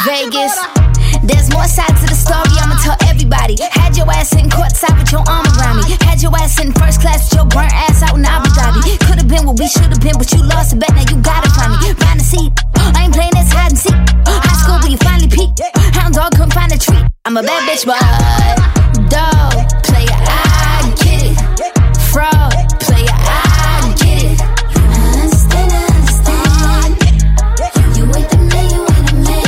Vegas. There's more sides to the story, I'ma tell everybody. Had your ass in courtside with your arm around me. Had your ass in first class with your burnt ass out in Abu Dhabi. Could've been what we should've been, but you lost a bet, now you gotta find me. Find a seat, I ain't playing this hide and seek. High school where you finally peaked. Hound dog couldn't find a treat. I'm a bad bitch, but dog player, I get it. Fraud player, I get it. I understand. You ain't the man, you ain't the man.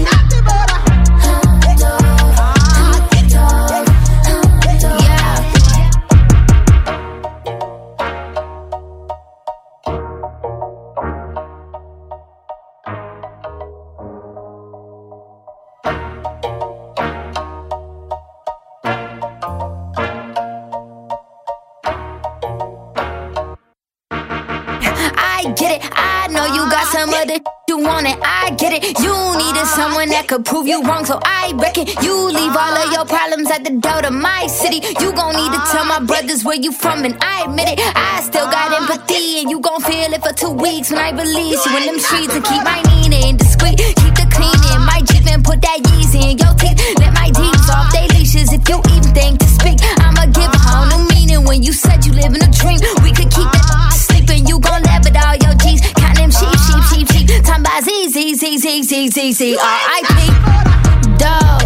I get it, I know you got some other you want it, I get it. You needed someone that could prove you wrong, so I reckon you leave all of your problems at the door to my city. You gon' need to tell my brothers where you from, and I admit it. I still got empathy, and you gon' feel it for 2 weeks when I release you in them streets. And keep my Nina in discreet, keep the cleaning, my Jeep and put that Yeezy in your teeth. Let my D's off they leashes if you even think to speak. I'ma give a whole new meaning when you said you live in a dream. We could keep that sleeping, you gon' laugh at all your G's. Count them sheep. Time by Z, R.I.P. Dog.